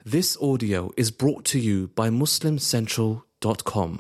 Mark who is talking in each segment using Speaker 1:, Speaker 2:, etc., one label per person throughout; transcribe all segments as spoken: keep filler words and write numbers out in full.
Speaker 1: This audio is brought to you by muslim central dot com.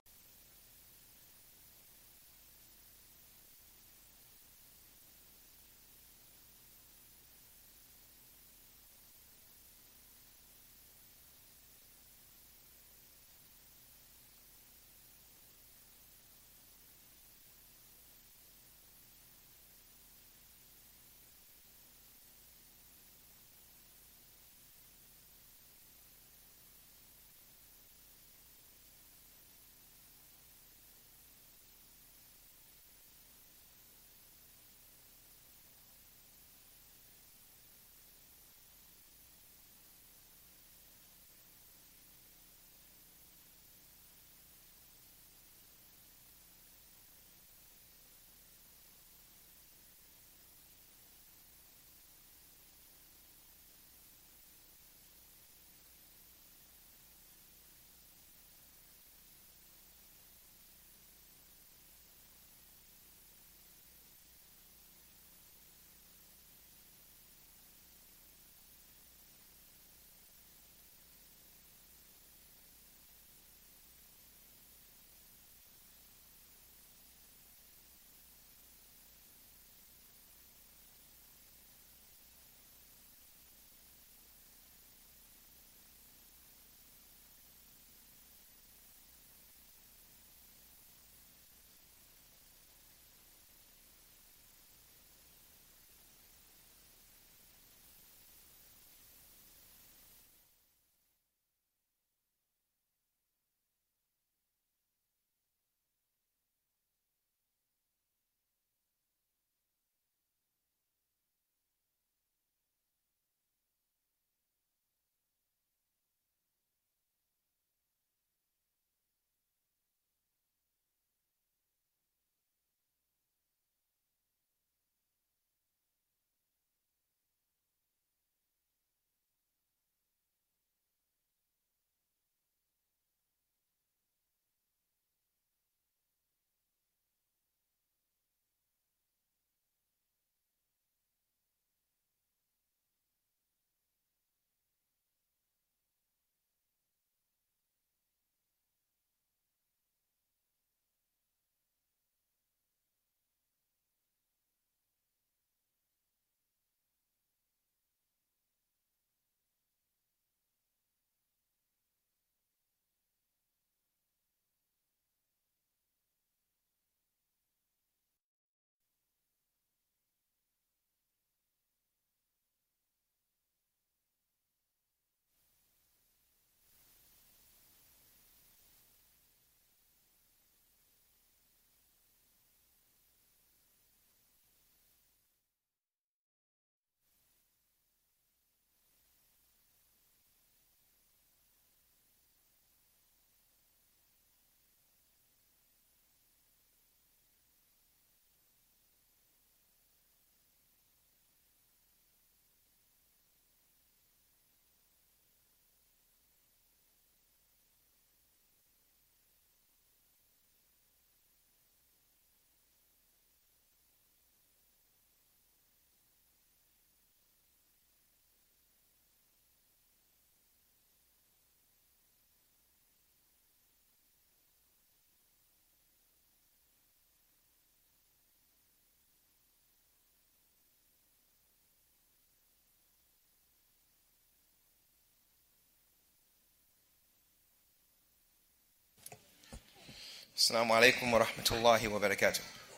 Speaker 2: السلام عليكم ورحمة الله وبركاته.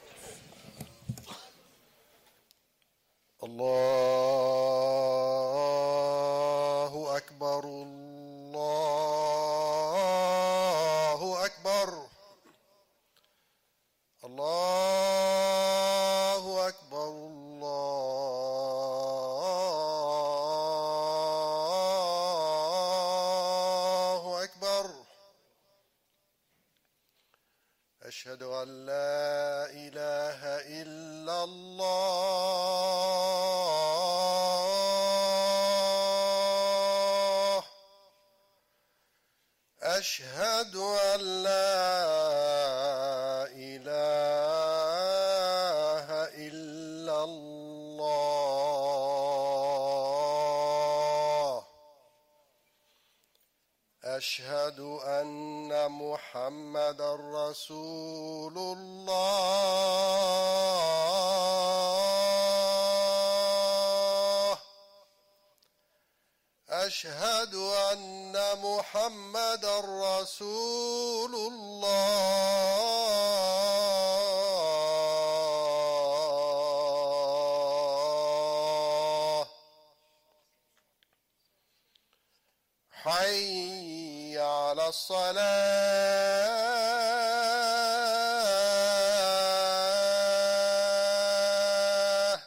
Speaker 2: الله أكبر الله أكبر الله أكبر الله أكبر. أشهد أن لا إله إلا الله. أشهد أن لا إله إلا الله. أشهد أن محمدا رسول الله أشهد أن محمدا رسول الله حي على الصلاة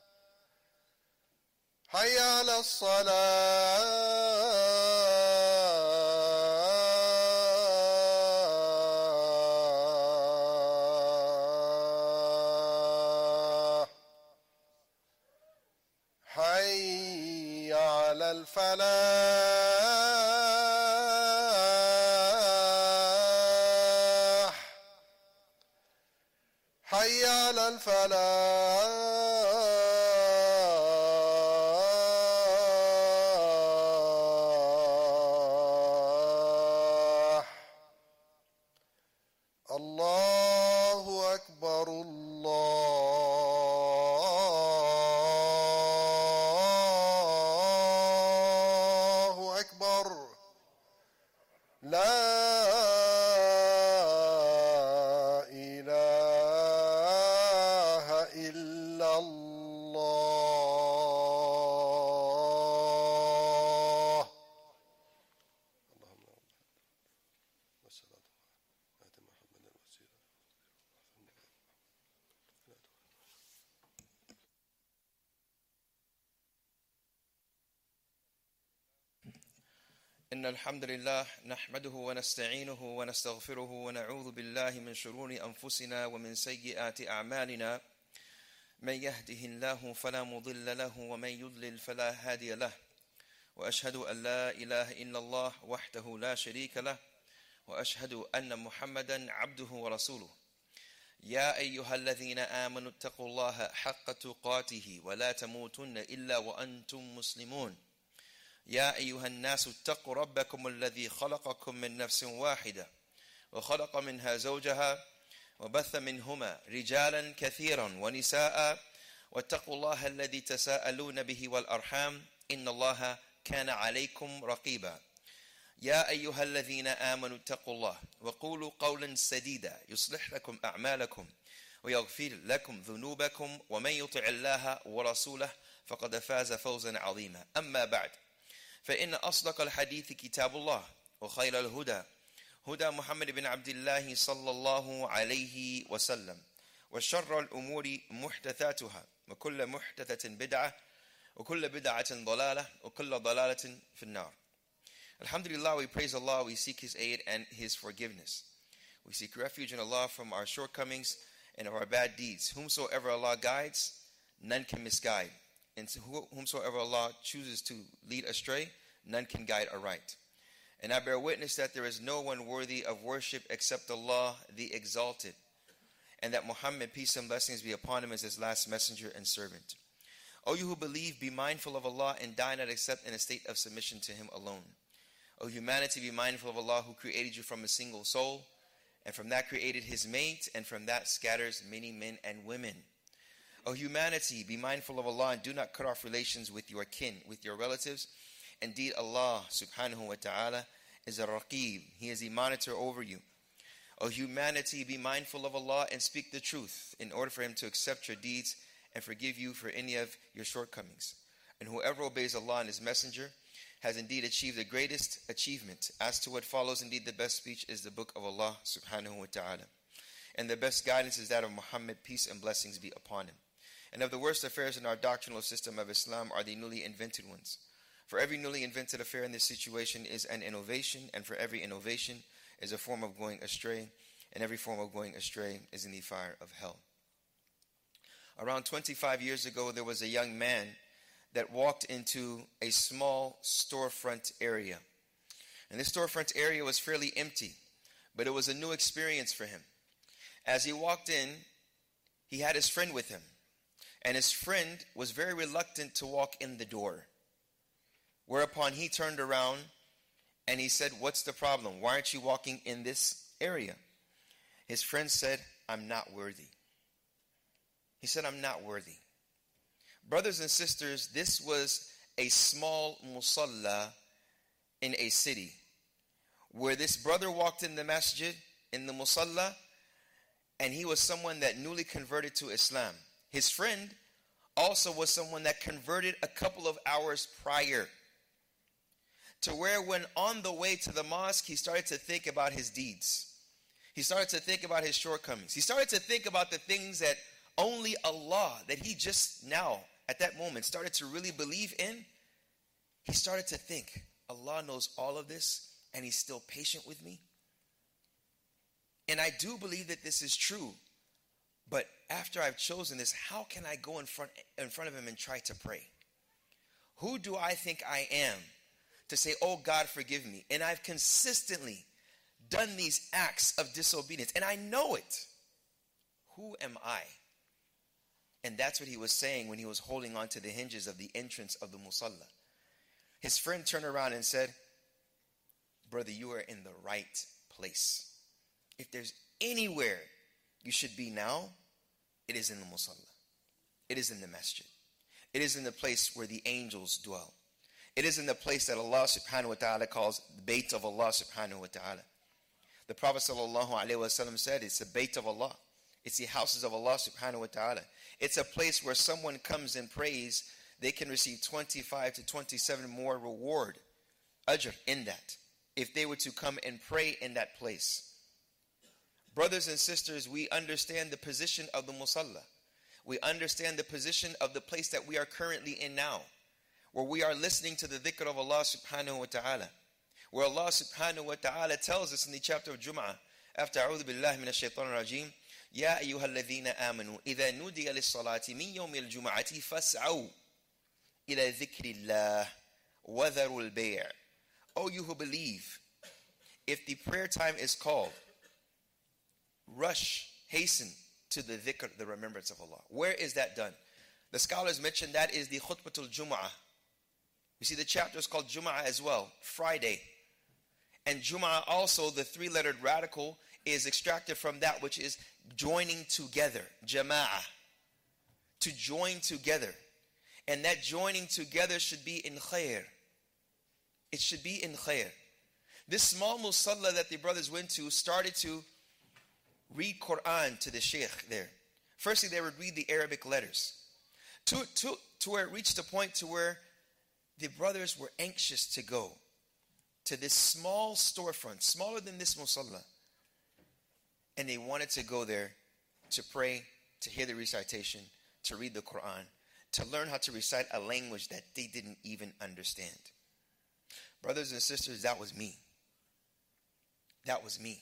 Speaker 2: حي على الصلاة حي على الفلاح حي على الفلاح الله أكبر الله أكبر لا إله إلا الله اللهم والصلاة آت محمد الوسيلة
Speaker 3: إن الحمد لله نحمده ونستعينه ونستغفره ونعوذ بالله من شرور أنفسنا ومن سيئات أعمالنا من يهده الله فلا مضل له ومن يضلل فلا هادي له وأشهد أن لا إله إلا الله وحده لا شريك له وأشهد أن محمدا عبده ورسوله يا أيها الذين آمنوا اتقوا الله حق تقاته ولا تموتن إلا وأنتم مسلمون يا أيها الناس اتقوا ربكم الذي خلقكم من نفس واحدة وخلق منها زوجها وبث منهما رجالا كثيرا ونساء واتقوا الله الذي تساءلون به والأرحام إن الله كان عليكم رقيبا يا أيها الذين آمنوا اتقوا الله وقولوا قولا سديدا يصلح لكم أعمالكم ويغفر لكم ذنوبكم ومن يطع الله ورسوله فقد فاز فوزا عظيما أما بعد فإن أصدق الحديث كتاب الله وخير الهدى هدى محمد بن عبد الله صلى الله عليه وسلم وشر الأمور محدثاتها وكل محدثة بدعة وكل بدعة ضلالة وكل ضلالة في النار. Alhamdulillah, we praise Allah, we seek His aid and His forgiveness. We seek refuge in Allah from our shortcomings and of our bad deeds. Whomsoever Allah guides, none can misguide. And whomsoever Allah chooses to lead astray, none can guide aright. And I bear witness that there is no one worthy of worship except Allah, the Exalted, and that Muhammad, peace and blessings be upon him, is his last messenger and servant. O you who believe, be mindful of Allah and die not except in a state of submission to Him alone. O humanity, be mindful of Allah who created you from a single soul, and from that created His mate, and from that scatters many men and women. O humanity, be mindful of Allah and do not cut off relations with your kin, with your relatives. Indeed, Allah subhanahu wa ta'ala is a raqib. He is the monitor over you. O humanity, be mindful of Allah and speak the truth in order for Him to accept your deeds and forgive you for any of your shortcomings. And whoever obeys Allah and His Messenger has indeed achieved the greatest achievement. As to what follows, indeed the best speech is the book of Allah subhanahu wa ta'ala. And the best guidance is that of Muhammad, peace and blessings be upon him. And of the worst affairs in our doctrinal system of Islam are the newly invented ones. For every newly invented affair in this situation is an innovation, and for every innovation is a form of going astray, and every form of going astray is in the fire of hell. Around twenty-five years ago, there was a young man that walked into a small storefront area. And this storefront area was fairly empty, but it was a new experience for him. As he walked in, he had his friend with him, and his friend was very reluctant to walk in the door. Whereupon he turned around And he said, what's the problem? Why aren't you walking in this area? His friend said, I'm not worthy. He said, I'm not worthy. Brothers and sisters, this was a small musalla in a city where this brother walked in the masjid, in the musalla, and he was someone that newly converted to Islam. His friend also was someone that converted a couple of hours prior, to where when on the way to the mosque, he started to think about his deeds. He started to think about his shortcomings. He started to think about the things that only Allah, that he just now, at that moment, started to really believe in. He started to think, Allah knows all of this, and he's still patient with me. And I do believe that this is true. But after I've chosen this, how can I go in front, in front of him and try to pray? Who do I think I am to say, oh God, forgive me? And I've consistently done these acts of disobedience, and I know it. Who am I? And that's what he was saying when he was holding on to the hinges of the entrance of the musalla. His friend turned around and said, brother, you are in the right place. If there's anywhere you should be now, it is in the musalla. It is in the masjid. It is in the place where the angels dwell. It is in the place that Allah subhanahu wa ta'ala calls the Bayt of Allah subhanahu wa ta'ala. The Prophet sallallahu alaihi wasallam said it's the Bayt of Allah. It's the houses of Allah subhanahu wa ta'ala. It's a place where someone comes and prays, they can receive twenty-five to twenty-seven more reward, ajr, in that, if they were to come and pray in that place. Brothers and sisters, we understand the position of the musalla. We understand the position of the place that we are currently in now, where we are listening to the dhikr of Allah subhanahu wa ta'ala, where Allah subhanahu wa ta'ala tells us in the chapter of Jum'ah, after A'udhu Billahi Minash Shaitanir Rajeem, Ya ayyuhal ladhina amanu, idha nudiya lis-salati min yawmil jum'ati fas'aw ila dhikrillah wa dharul bay'. Oh, you who believe, if the prayer time is called, rush, hasten to the dhikr, the remembrance of Allah. Where is that done? The scholars mention that is the khutbatul Jum'ah. You see, the chapter is called Jum'ah as well, Friday. And Jum'ah also, the three-lettered radical, is extracted from that which is joining together, jama'ah, to join together. And that joining together should be in khair. It should be in khair. This small musalla that the brothers went to started to read Quran to the sheikh there. Firstly, they would read the Arabic letters. To, to, to where it reached a point to where the brothers were anxious to go to this small storefront, smaller than this musalla. And they wanted to go there to pray, to hear the recitation, to read the Quran, to learn how to recite a language that they didn't even understand. Brothers and sisters, that was me. That was me.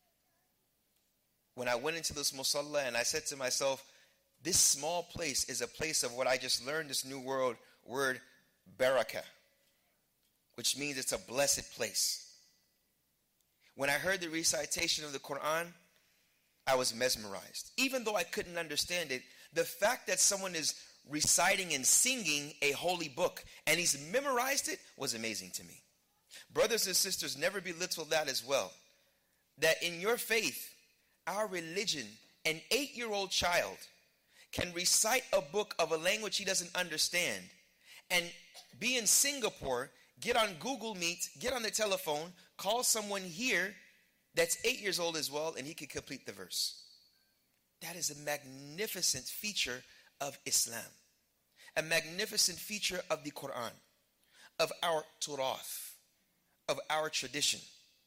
Speaker 3: When I went into this musalla and I said to myself, this small place is a place of what I just learned, this new word, word barakah, which means it's a blessed place. When I heard the recitation of the Quran, I was mesmerized. Even though I couldn't understand it, the fact that someone is reciting and singing a holy book and he's memorized it was amazing to me. Brothers and sisters, never belittle that as well. That in your faith, our religion, an eight-year-old child can recite a book of a language he doesn't understand and be in Singapore, get on Google Meet, get on the telephone, call someone here that's eight years old as well, and he can complete the verse. That is a magnificent feature of Islam. A magnificent feature of the Quran, of our turath, of our tradition.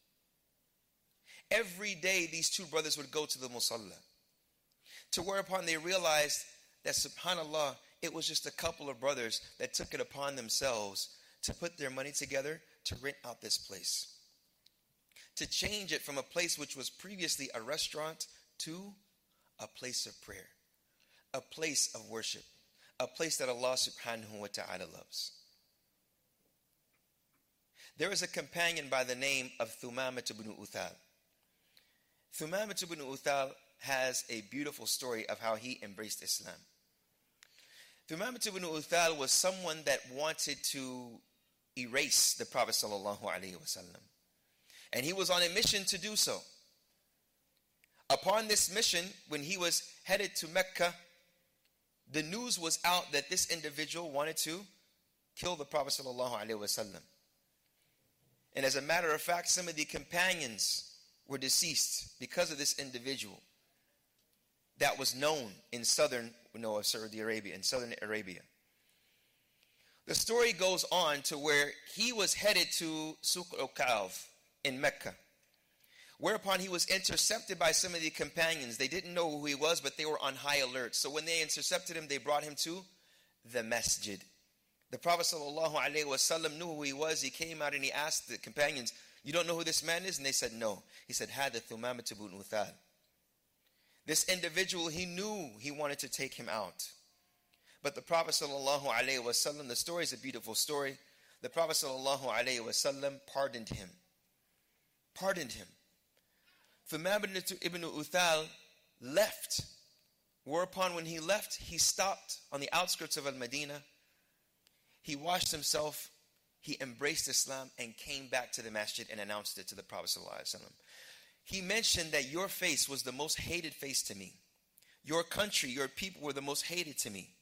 Speaker 3: Every day these two brothers would go to the musalla, to whereupon they realized that, subhanallah, it was just a couple of brothers that took it upon themselves to put their money together to rent out this place, to change it from a place which was previously a restaurant to a place of prayer, a place of worship, a place that Allah subhanahu wa ta'ala loves. There is a companion by the name of Thumamah ibn Uthal. Thumamah ibn Uthal has a beautiful story of how he embraced Islam. Thumamah ibn Uthal was someone that wanted to erase the Prophet sallallahu alaihi wasallam. And he was on a mission to do so. Upon this mission, when he was headed to Mecca, the news was out that this individual wanted to kill the Prophet sallallahu alaihi wasallam. And as a matter of fact, some of the companions were deceased because of this individual that was known in southern, you know, Saudi Arabia, in southern Arabia. The story goes on to where he was headed to Suq al-Ka'af in Mecca, whereupon he was intercepted by some of the companions. They didn't know who he was, but they were on high alert. So when they intercepted him, they brought him to the masjid. The Prophet sallallahu alaihi wasallam knew who he was. He came out and he asked the companions, "You don't know who this man is?" And they said, "No." He said, "Hada Thumamah ibn Uthal." This individual, he knew he wanted to take him out. But the Prophet sallallahu alaihi wasallam, the story is a beautiful story. The Prophet sallallahu alaihi wasallam pardoned him. Pardoned him. Thumamah ibn Uthal left. Whereupon when he left, he stopped on the outskirts of Al-Madinah. He washed himself. He embraced Islam and came back to the masjid and announced it to the Prophet sallallahu alaihi wasallam. He mentioned that your face was the most hated face to me. Your country, your people were the most hated to me.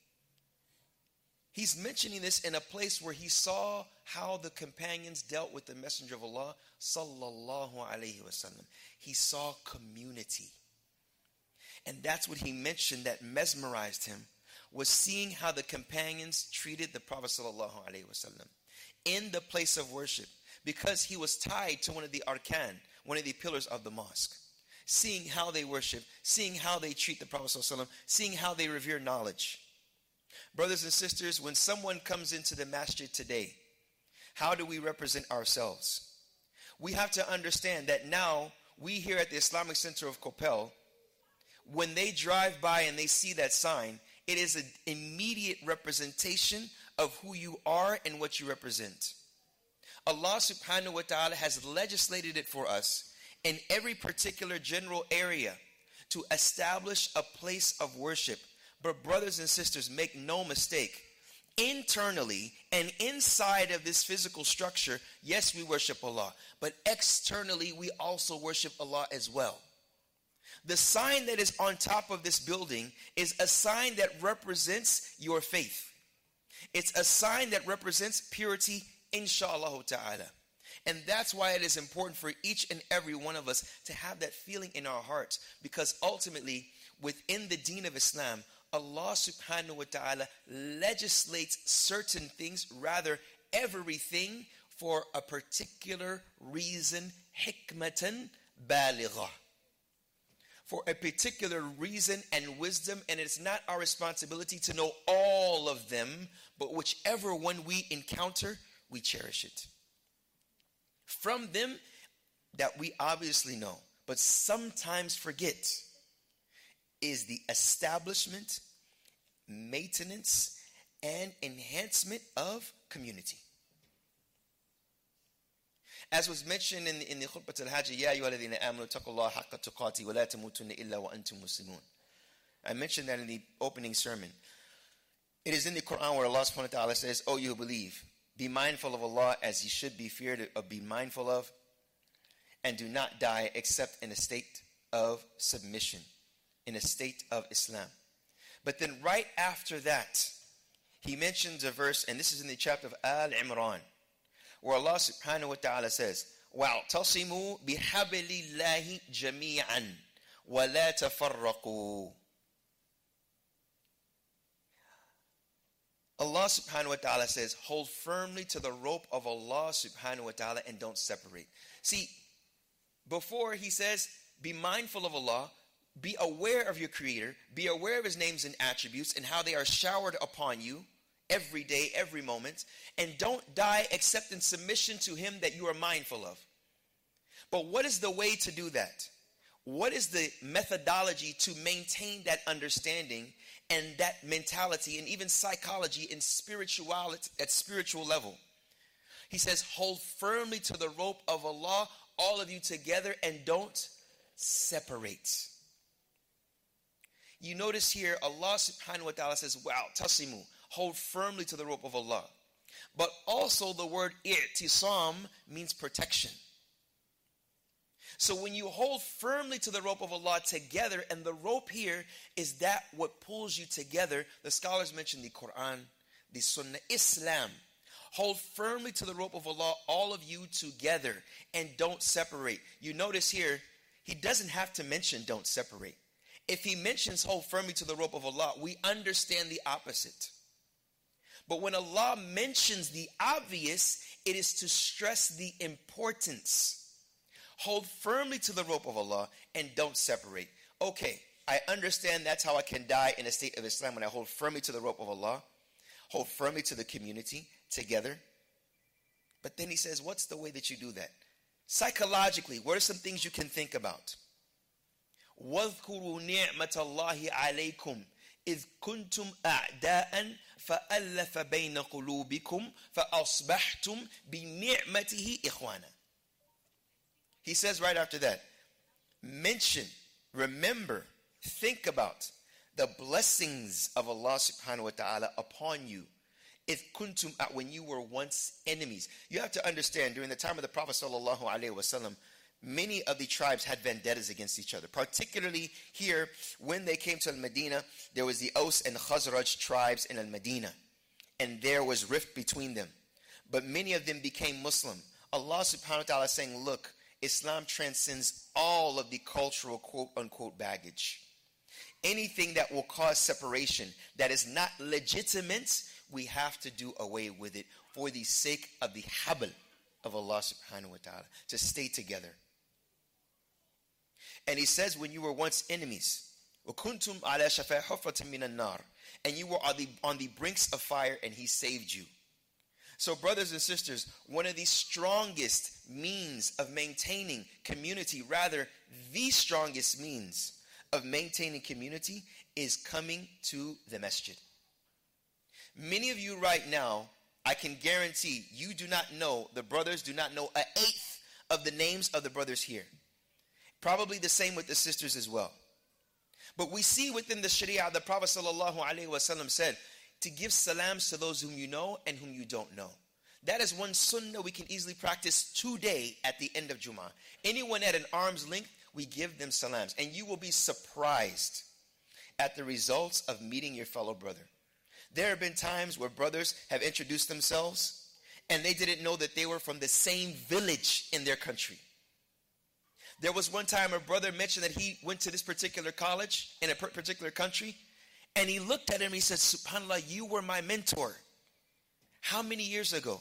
Speaker 3: He's mentioning this in a place where he saw how the companions dealt with the Messenger of Allah sallallahu alaihi wasallam. He saw community. And that's what he mentioned that mesmerized him, was seeing how the companions treated the Prophet sallallahu alaihi wasallam in the place of worship, because he was tied to one of the arkan, one of the pillars of the mosque. Seeing how they worship, seeing how they treat the Prophet sallallahu alaihi wasallam, seeing how they revere knowledge. Brothers and sisters, when someone comes into the masjid today, how do we represent ourselves? We have to understand that now, we here at the Islamic Center of Coppell, when they drive by and they see that sign, it is an immediate representation of who you are and what you represent. Allah subhanahu wa ta'ala has legislated it for us in every particular general area to establish a place of worship. But brothers and sisters, make no mistake, internally and inside of this physical structure, yes, we worship Allah, but externally we also worship Allah as well. The sign that is on top of this building is a sign that represents your faith. It's a sign that represents purity, inshallah ta'ala. And that's why it is important for each and every one of us to have that feeling in our hearts, because ultimately, within the deen of Islam, Allah subhanahu wa ta'ala legislates certain things, rather everything, for a particular reason, hikmatan balighah. For a particular reason and wisdom, and it's not our responsibility to know all of them, but whichever one we encounter, we cherish it. From them that we obviously know, but sometimes forget, is the establishment, maintenance, and enhancement of community. As was mentioned in the, in the khutbah al-hajj, Ya ayyuhalladhina amanu taqullaha haqqa tuqati wa la tamutunna illa wa antum muslimun. I mentioned that in the opening sermon. It is in the Quran where Allah subhanahu wa ta'ala says, "O you who believe, be mindful of Allah as you should be feared of, be mindful of, and do not die except in a state of submission, in a state of Islam." But then right after that, he mentions a verse, and this is in the chapter of Al-Imran, where Allah subhanahu wa ta'ala says, وَاعْتَصِمُوا بِحَبْلِ اللَّهِ جَمِيعًا وَلَا تَفَرَّقُوا. Allah subhanahu wa ta'ala says, hold firmly to the rope of Allah subhanahu wa ta'ala and don't separate. See, before he says, be mindful of Allah, be aware of your Creator, be aware of His names and attributes and how they are showered upon you every day, every moment, and don't die except in submission to Him that you are mindful of. But what is the way to do that? What is the methodology to maintain that understanding and that mentality and even psychology and spirituality at spiritual level? He says, hold firmly to the rope of Allah, all of you together, and don't separate. You notice here, Allah subhanahu wa ta'ala says, wow, tasimu, hold firmly to the rope of Allah. But also the word i'tisam means protection. So when you hold firmly to the rope of Allah together, and the rope here is that what pulls you together. The scholars mention the Quran, the Sunnah, Islam. Hold firmly to the rope of Allah, all of you together, and don't separate. You notice here, he doesn't have to mention don't separate. If he mentions hold firmly to the rope of Allah, we understand the opposite. But when Allah mentions the obvious, it is to stress the importance. Hold firmly to the rope of Allah and don't separate. Okay, I understand that's how I can die in a state of Islam, when I hold firmly to the rope of Allah, hold firmly to the community together. But then he says, what's the way that you do that? Psychologically, what are some things you can think about? وَاذْكُرُوا نِعْمَةَ اللَّهِ عَلَيْكُمْ إِذْ كُنْتُمْ أَعْدَاءً فَأَلَّفَ بَيْنَ قُلُوبِكُمْ فَأَصْبَحْتُمْ بِنِعْمَتِهِ إِخْوَانًا. He says right after that, mention, remember, think about the blessings of Allah subhanahu wa ta'ala upon you. If kuntum, when you were once enemies. You have to understand, during the time of the Prophet sallallahu alaihi wasallam, many of the tribes had vendettas against each other. Particularly here, when they came to Al-Medina, there was the Aus and Khazraj tribes in Al-Medina. And there was rift between them. But many of them became Muslim. Allah subhanahu wa ta'ala is saying, look, Islam transcends all of the cultural quote-unquote baggage. Anything that will cause separation, that is not legitimate, we have to do away with it for the sake of the habl of Allah subhanahu wa ta'ala, to stay together. And he says, when you were once enemies, وَكُنْتُمْ عَلَى شَفَاءِ حُفْرَةٍ مِّنَ النَّارِ, and you were on the, on the brinks of fire, and he saved you. So brothers and sisters, one of the strongest means of maintaining community, rather the strongest means of maintaining community, is coming to the masjid. Many of you right now, I can guarantee you do not know, the brothers do not know an eighth of the names of the brothers here. Probably the same with the sisters as well. But we see within the Sharia, the Prophet sallallahu alaihi wasallam said to give salams to those whom you know and whom you don't know. That is one sunnah we can easily practice today at the end of Jummah. Anyone at an arm's length, we give them salams. And you will be surprised at the results of meeting your fellow brother. There have been times where brothers have introduced themselves and they didn't know that they were from the same village in their country. There was one time a brother mentioned that he went to this particular college in a particular country, and he looked at him and he said, SubhanAllah, you were my mentor. How many years ago?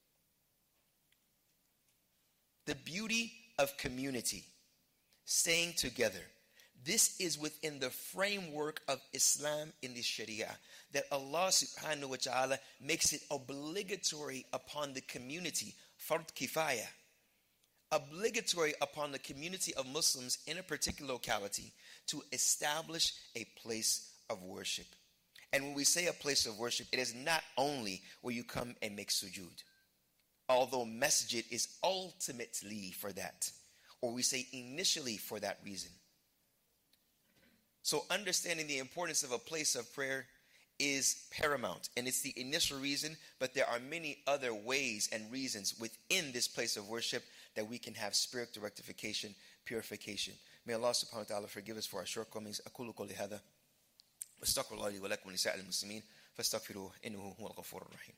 Speaker 3: The beauty of community, staying together. This is within the framework of Islam in the Sharia, that Allah subhanahu wa ta'ala makes it obligatory upon the community, fard kifaya, obligatory upon the community of Muslims in a particular locality to establish a place of worship. And when we say a place of worship, it is not only where you come and make sujood, although masjid is ultimately for that, or we say initially for that reason. So understanding the importance of a place of prayer is paramount, and it's the initial reason, but there are many other ways and reasons within this place of worship that we can have spiritual rectification, purification. May Allah subhanahu wa ta'ala forgive us for our shortcomings. أقول قولي هذا واستغفر الله لي ولكم ولسائر المسلمين فاستغفروه إنه هو الغفور الرحيم.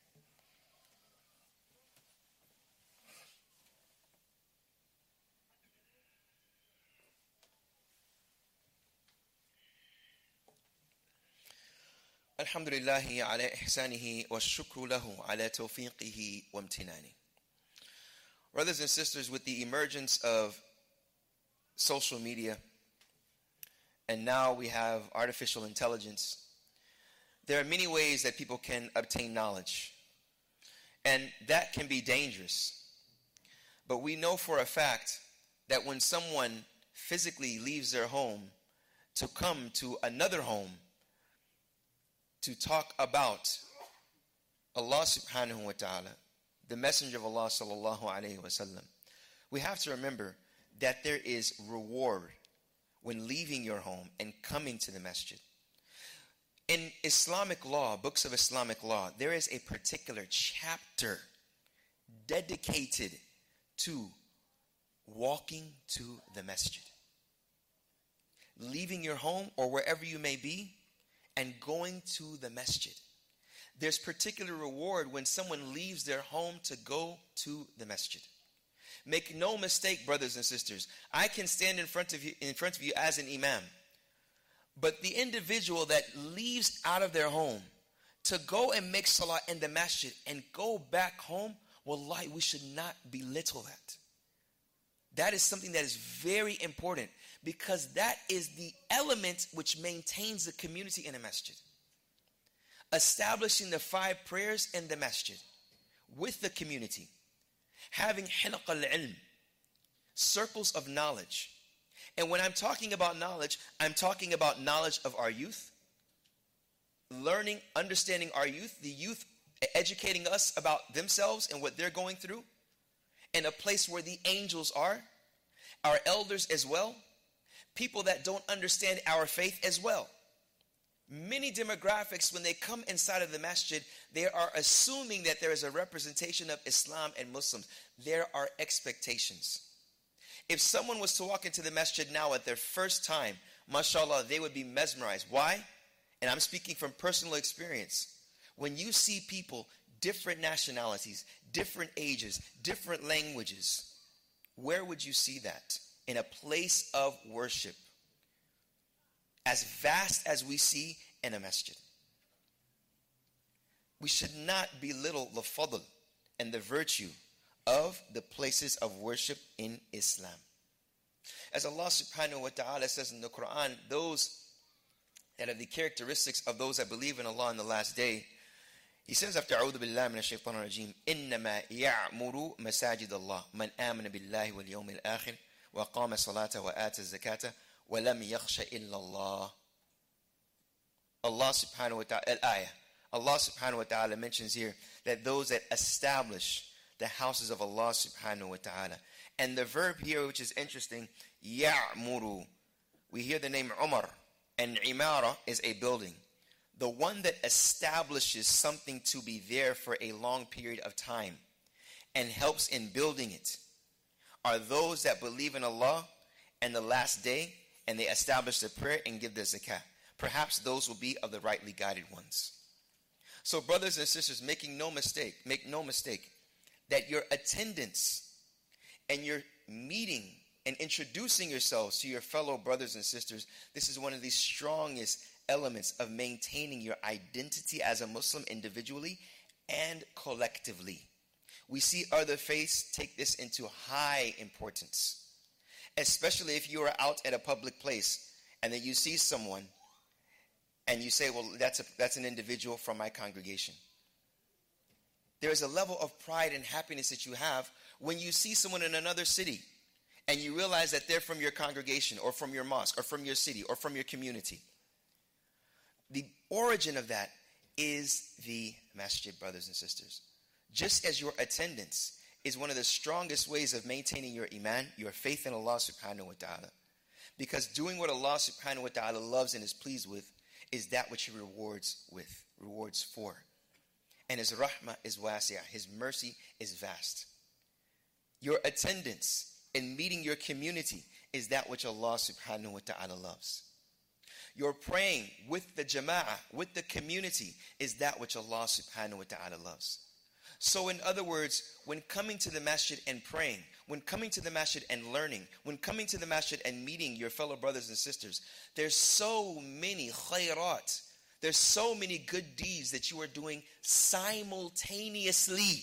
Speaker 3: الحمد لله على إحسانه والشكر له على توفيقه وامتنانه. Brothers and sisters, with the emergence of social media, and now we have artificial intelligence, there are many ways that people can obtain knowledge. And that can be dangerous. But we know for a fact that when someone physically leaves their home to come to another home to talk about Allah subhanahu wa ta'ala, the Messenger of Allah sallallahu alayhi wa sallam, we have to remember that there is reward when leaving your home and coming to the masjid. In Islamic law, books of Islamic law, there is a particular chapter dedicated to walking to the masjid. Leaving your home or wherever you may be and going to the masjid. There's particular reward when someone leaves their home to go to the masjid. Make no mistake, brothers and sisters, I can stand in front of you in front of you as an imam. But the individual that leaves out of their home to go and make salah in the masjid and go back home, wallahi, we should not belittle that. That is something that is very important, because that is the element which maintains the community in a masjid. Establishing the five prayers in the masjid with the community. Having hilaq al-ilm, circles of knowledge. And when I'm talking about knowledge, I'm talking about knowledge of our youth. Learning, understanding our youth, the youth educating us about themselves and what they're going through. In a place where the angels are. Our elders as well. People that don't understand our faith as well. Many demographics, when they come inside of the masjid, they are assuming that there is a representation of Islam and Muslims. There are expectations. If someone was to walk into the masjid now at their first time, mashallah, they would be mesmerized. Why? And I'm speaking from personal experience. When you see people, different nationalities, different ages, different languages, where would you see that? In a place of worship. As vast as we see in a masjid. We should not belittle the fadl and the virtue of the places of worship in Islam. As Allah subhanahu wa ta'ala says in the Quran, those that have the characteristics of those that believe in Allah in the last day, He says after أعوذ بالله من الشيطان الرجيم إنما يعمر مساجد الله من آمن بالله واليوم الآخر وقام الصلاة وآتى الزكاة وَلَمْ يَخْشَ إِلَّا اللَّهِ. Allah subhanahu wa ta'ala, al-ayah, Allah subhanahu wa ta'ala mentions here that those that establish the houses of Allah subhanahu wa ta'ala. And the verb here, which is interesting, يَعْمُرُ. We hear the name Umar, and imara is a building. The one that establishes something to be there for a long period of time and helps in building it are those that believe in Allah and the last day, and they establish the prayer and give the zakah. Perhaps those will be of the rightly guided ones. So brothers and sisters, making no mistake, make no mistake, that your attendance and your meeting and introducing yourselves to your fellow brothers and sisters, this is one of the strongest elements of maintaining your identity as a Muslim individually and collectively. We see other faiths take this into high importance. Especially if you are out at a public place and then you see someone and you say, well, that's a, that's an individual from my congregation. There is a level of pride and happiness that you have when you see someone in another city and you realize that they're from your congregation or from your mosque or from your city or from your community. The origin of that is the masjid, brothers and sisters. Just as your attendance is one of the strongest ways of maintaining your iman, your faith in Allah subhanahu wa ta'ala. Because doing what Allah subhanahu wa ta'ala loves and is pleased with is that which He rewards with, rewards for. And His rahmah is wasi'ah, His mercy is vast. Your attendance in meeting your community is that which Allah subhanahu wa ta'ala loves. Your praying with the jama'ah, with the community, is that which Allah subhanahu wa ta'ala loves. So in other words, when coming to the masjid and praying, when coming to the masjid and learning, when coming to the masjid and meeting your fellow brothers and sisters, there's so many khayrat, there's so many good deeds that you are doing simultaneously.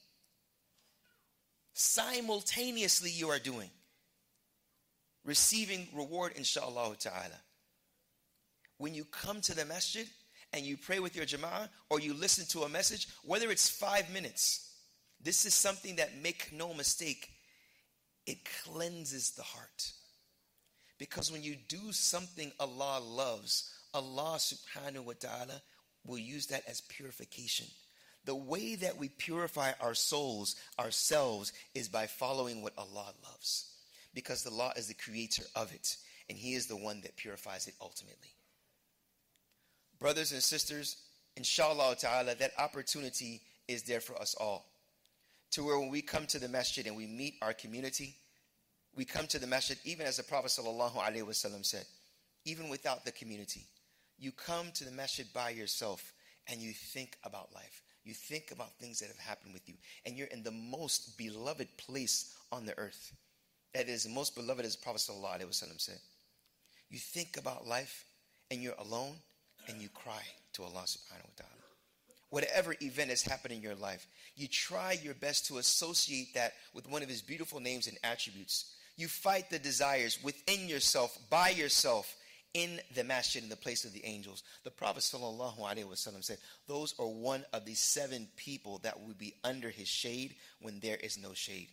Speaker 3: Simultaneously you are doing. Receiving reward inshaAllah ta'ala. When you come to the masjid, and you pray with your jama'ah, or you listen to a message, whether it's five minutes, this is something that, make no mistake, it cleanses the heart. Because when you do something Allah loves, Allah subhanahu wa ta'ala will use that as purification. The way that we purify our souls, ourselves, is by following what Allah loves. Because Allah is the creator of it, and He is the one that purifies it ultimately. Brothers and sisters, inshallah ta'ala, that opportunity is there for us all. To where when we come to the masjid and we meet our community, we come to the masjid, even as the Prophet sallallahu alaihi wasallam said, even without the community. You come to the masjid by yourself and you think about life. You think about things that have happened with you. And you're in the most beloved place on the earth. That is the most beloved, as the Prophet sallallahu alaihi wasallam said. You think about life and you're alone and you cry to Allah subhanahu wa ta'ala. Whatever event has happened in your life, you try your best to associate that with one of his beautiful names and attributes. You fight the desires within yourself, by yourself, in the masjid, in the place of the angels. The Prophet sallallahu alaihi wasallam said, those are one of the seven people that will be under his shade when there is no shade.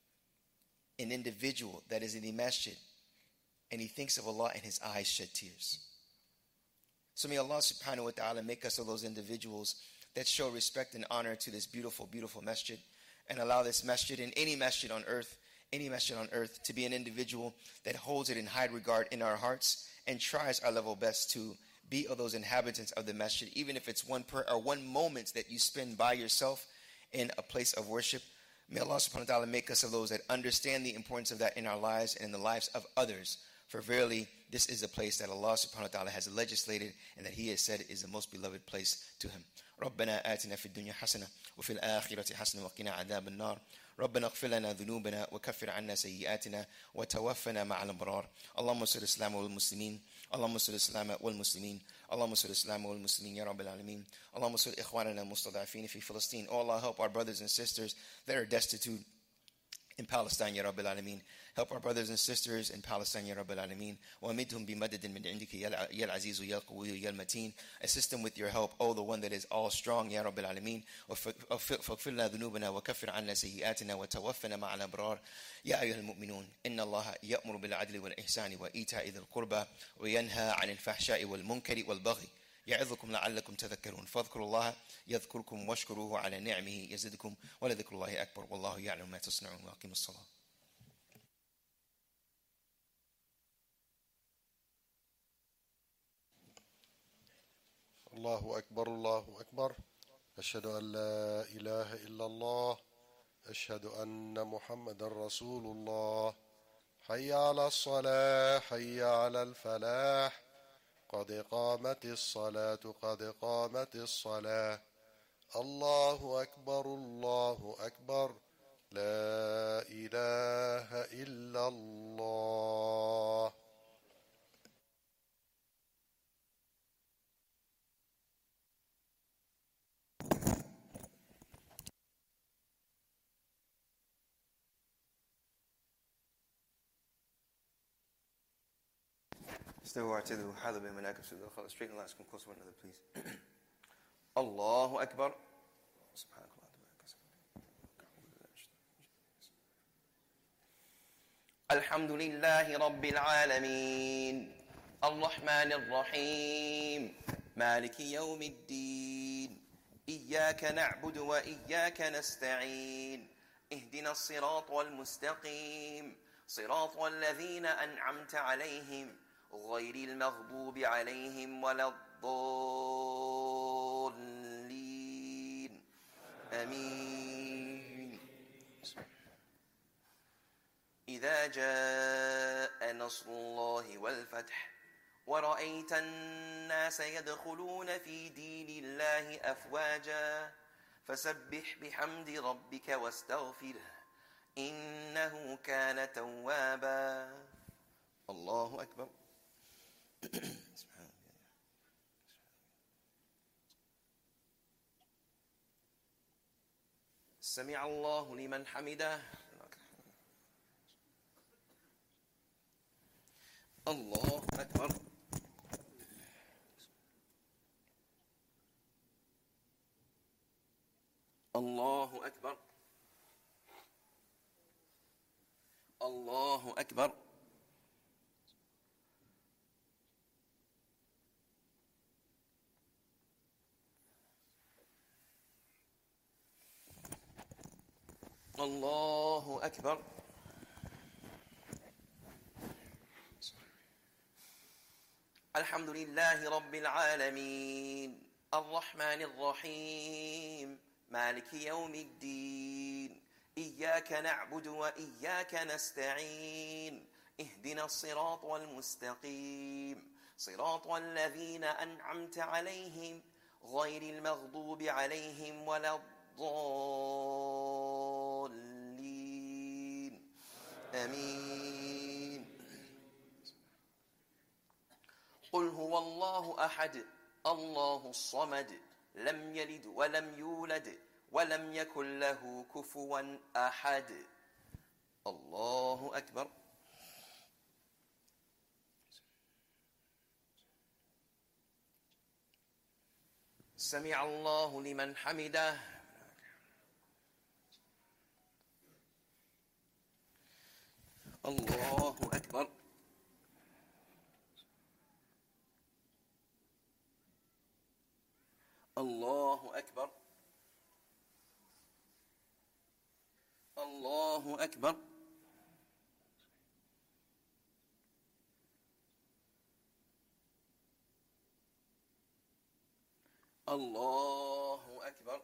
Speaker 3: An individual that is in the masjid and he thinks of Allah and his eyes shed tears. So may Allah subhanahu wa ta'ala make us of those individuals that show respect and honor to this beautiful, beautiful masjid, and allow this masjid and any masjid on earth, any masjid on earth, to be an individual that holds it in high regard in our hearts and tries our level best to be of those inhabitants of the masjid, even if it's one per or one moment that you spend by yourself in a place of worship. May Allah subhanahu wa ta'ala make us of those that understand the importance of that in our lives and in the lives of others. For verily, this is a place that Allah subhanahu wa ta'ala has legislated and that He has said is the most beloved place to Him. ربنا آتنا في الدنيا حسنة وفي الآخرة حسنة وقنا عذاب النار ربنا اغفر لنا ذنوبنا وكفر عنا سيئاتنا وتوفنا مع الأبرار اللهم انصر الإسلام والمسلمين اللهم انصر الإسلام والمسلمين اللهم انصر الإسلام والمسلمين يا رب العالمين اللهم انصر إخواننا المستضعفين في فلسطين. Oh Allah, help our brothers and sisters that are destitute in Palestine, Ya Rabbil Alameen. Help our brothers and sisters in Palestine, Ya Rabbil Alameen. وَأَمِدْهُمْ بِمَدَدٍ مِنْ عِنْدِكَ يَا الْعَزِيزُ يَا الْقَوِيُّ يَا الْمَتِينُ. Assist them with your help, oh the one that is all strong, Ya Rabbil Alameen. فَاغْفِرْ لَنَا ذُنُوبَنَا وَكَفِّرْ عَنَّا سَيِّئَاتِنَا وَتَوَفَّنَا مَعَ الْأَبْرَارِ يَا أَيُّهَا الْمُؤْمِنُونَ إِنَّ اللَّهَ يَأْمُرُ بِالْعَدْلِ وَالْإِحْسَانِ وَإِيتَاءِ ذِي الْقُرْبَى وَيَنْهَى عَنِ الْفَحْشَاءِ وَالْمُنكَرِ وَالْبَغْيِ يعظكم لعلكم تذكرون فاذكروا الله يذكركم واشكروه على نعمه يزدكم ولذكر الله أكبر والله يعلم ما تصنعون وأقيموا الصلاة.
Speaker 2: الله أكبر الله أكبر. أشهد أن لا إله إلا الله. أشهد أن محمد رسول الله. حي على الصلاة حي على الفلاح قد قامت الصلاة قد قامت الصلاة. الله أكبر الله أكبر. لا إله إلا الله.
Speaker 3: Still are to the Hadab and Manakib, so they'll straighten the last, come close to one another, please. Allahu Akbar. الحمد لله رب العالمين الرحمن الرحيم مالك يوم الدين إياك نعبد وإياك نستعين اهدنا الصراط المستقيم صراط الذين أنعمت عليهم غير المغضوب عليهم ولا الضالين آمين. إذا جاء نصر الله والفتح ورأيت الناس يدخلون في دين الله أفواجا فسبح بحمد ربك واستغفره إنه كان توابا. الله أكبر. سمع الله لمن حمده. الله أكبر. الله أكبر. الله أكبر. الله أكبر. الحمد لله رب العالمين الرحمن الرحيم مالك يوم الدين إياك نعبد وإياك نستعين اهدنا الصراط المستقيم صراط الذين أنعمت عليهم غير المغضوب عليهم ولا الضالين آمين. قل هو الله أحد الله الصمد لم يلد ولم يولد ولم يكن له كفوا أحد. الله أكبر. سمع الله لمن حمده. الله أكبر. الله أكبر. الله أكبر. الله أكبر.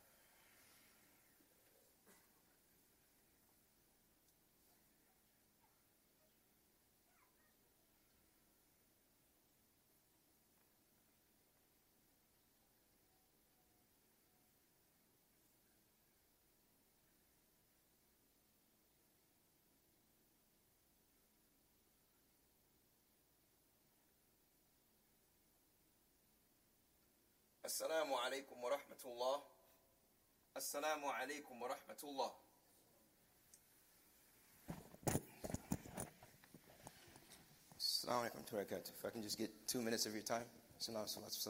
Speaker 3: السلام عليكم ورحمة الله. السلام عليكم ورحمة الله. Assalamu alaikum wa barakatuh. If I can just get two minutes of your time. Uh,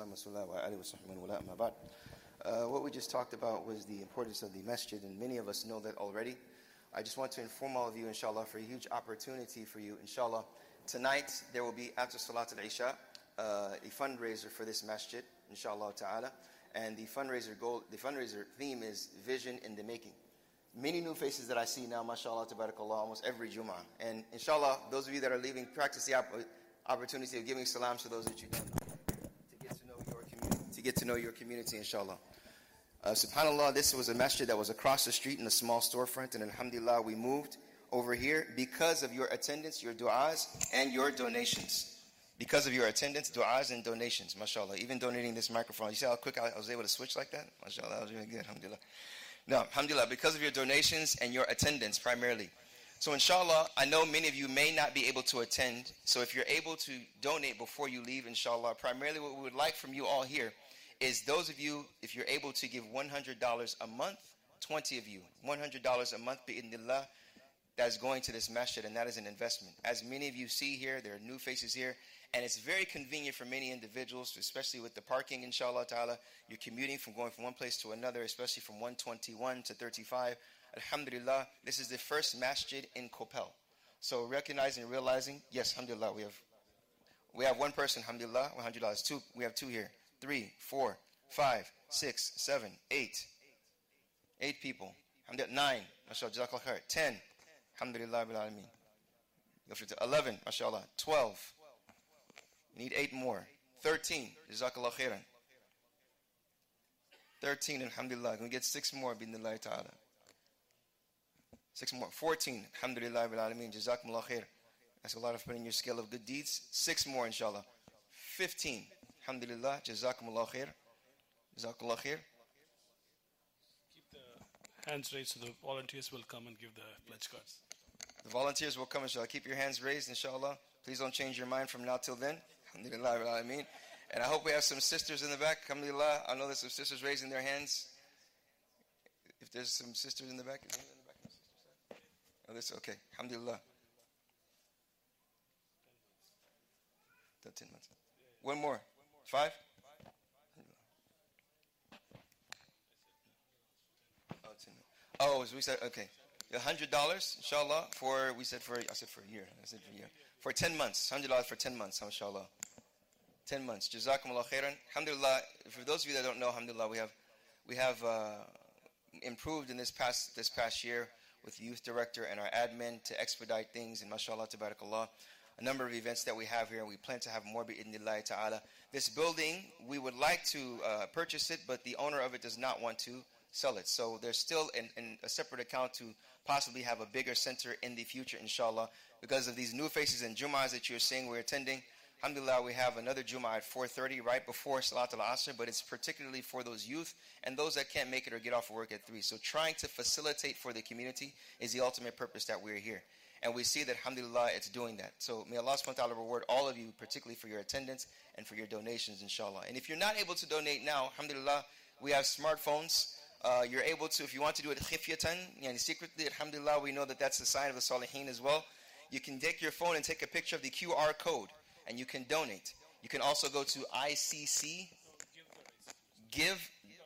Speaker 3: what we just talked about was the importance of the masjid, and many of us know that already. I just want to inform all of you, inshallah, for a huge opportunity for you, inshallah. Tonight, there will be, after Salat al-Isha, uh, a fundraiser for this masjid, inshallah ta'ala. And the fundraiser goal, the fundraiser theme is vision in the making. Many new faces that I see now, mashallah, tabarakallah, almost every Jum'ah. And inshallah, those of you that are leaving, practice the opp- opportunity of giving salams to those that you don't know, to get to know your community, to get to know your community, inshallah. Uh, SubhanAllah, this was a masjid that was across the street in a small storefront, and alhamdulillah, we moved over here because of your attendance, your du'as, and your donations. Because of your attendance, du'as, and donations, mashallah. Even donating this microphone. You see how quick I was able to switch like that? Mashallah, that was really good, alhamdulillah. No, alhamdulillah, because of your donations and your attendance primarily. So inshallah, I know many of you may not be able to attend. So if you're able to donate before you leave, inshallah, primarily what we would like from you all here is those of you, if you're able to give one hundred dollars a month, twenty of you, one hundred dollars a month, bi'idhnillah, that's going to this masjid, and that is an investment. As many of you see here, there are new faces here, and it's very convenient for many individuals, especially with the parking, inshallah ta'ala. You're commuting from going from one place to another, especially from one twenty-one to thirty-five. Alhamdulillah, this is the first masjid in Coppell. So recognizing and realizing, yes, alhamdulillah, we have we have one person, alhamdulillah, one hundred dollars. Two, we have two here. Three, four, five, six, seven, eight. Eight people. Nine, mashallah, jazakallah khair. Ten, alhamdulillah, bil alameen. Go for eleven, mashallah. Twelve. We need eight more. Thirteen, jazakallah khairan. Thirteen, alhamdulillah. Can we get six more, bidnillahi ta'ala? Six more. Fourteen, alhamdulillah, bil alameen. Jazakumullah khair. That's a lot of putting your scale of good deeds. Six more, inshallah. Fifteen, alhamdulillah. Jazakumullah khair. Jazakumullah khair.
Speaker 4: Keep the hands raised so the volunteers will come and give the pledge cards.
Speaker 3: The volunteers will come, inshallah. Keep your hands raised, inshallah. Please don't change your mind from now till then. Alhamdulillah, bil alameen. And I hope we have some sisters in the back. Alhamdulillah. I know there's some sisters raising their hands. If there's some sisters in the back, is there in the back? Oh, this okay. Alhamdulillah. Ten months. One more. Five? Oh, ten. Oh, so we said okay. A hundred dollars, inshallah, for we said for I said for a year. I said for a year. For ten months. Hundred dollars for ten months, inshallah. Ten months. Jazakumullah khairan. Alhamdulillah. For those of you that don't know, alhamdulillah, we have we have uh, improved in this past this past year with the youth director and our admin to expedite things, and mashallah tabarakallah. a number of events that we have here, and we plan to have more bi'idhnillahi ta'ala. This building, we would like to uh, purchase it, but the owner of it does not want to sell it. So there's still an, an, a separate account to possibly have a bigger center in the future, inshallah. Because of these new faces and Jum'ahs that you're seeing we're attending, alhamdulillah, we have another Jum'ah at four thirty right before Salat al-Asr, but it's particularly for those youth and those that can't make it or get off of work at three. So trying to facilitate for the community is the ultimate purpose that we're here. And we see that, alhamdulillah, it's doing that. So may Allah subhanahu wa ta'ala reward all of you, particularly for your attendance and for your donations, inshallah. And if you're not able to donate now, alhamdulillah, we have smartphones. Uh, you're able to, if you want to do it khifyatan, yani secretly, alhamdulillah, we know that that's the sign of the salihin as well. You can take your phone and take a picture of the Q R code, and you can donate. You can also go to I C C, give,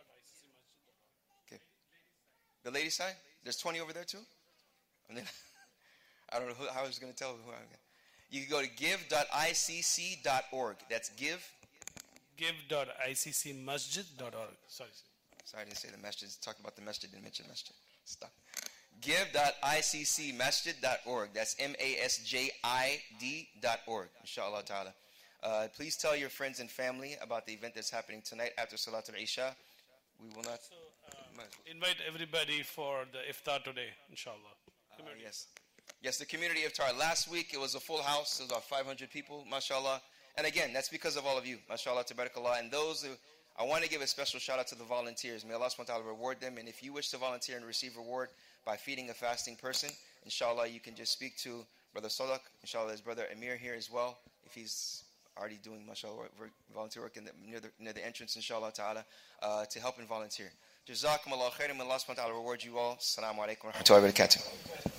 Speaker 3: okay. The ladies' side? There's twenty over there too? And then, I don't know who, how I was going to tell who I'm going to. You can go to give dot I C C dot org. That's give.
Speaker 4: give dot I C C masjid dot org. Sorry, sir.
Speaker 3: Sorry, I didn't say the masjid. Talking about the masjid, didn't mention masjid. Stop. give dot I C C masjid dot org. That's M A S J I D dot org, inshallah ta'ala. Uh, please tell your friends and family about the event that's happening tonight after Salat al-Isha. We will not...
Speaker 4: So, uh, invite everybody for the iftar today, inshallah.
Speaker 3: Uh, yes. Yes, the community iftar. Last week, it was a full house. It was about five hundred people, mashallah. And again, that's because of all of you, mashallah, tabarakallah. And those who... I want to give a special shout out to the volunteers. May Allah subhanahu wa ta'ala reward them. And if you wish to volunteer and receive reward by feeding a fasting person, inshallah, you can just speak to Brother Sadaq. Inshallah, there's Brother Amir here as well. If he's already doing, mashallah, work, volunteer work in the, near, the, near the entrance, inshallah ta'ala, uh, to help and volunteer. Jazakum Allah khairan. May Allah subhanahu wa ta'ala reward you all. Assalamu alaikum wa rahmatullahi wa barakatuh.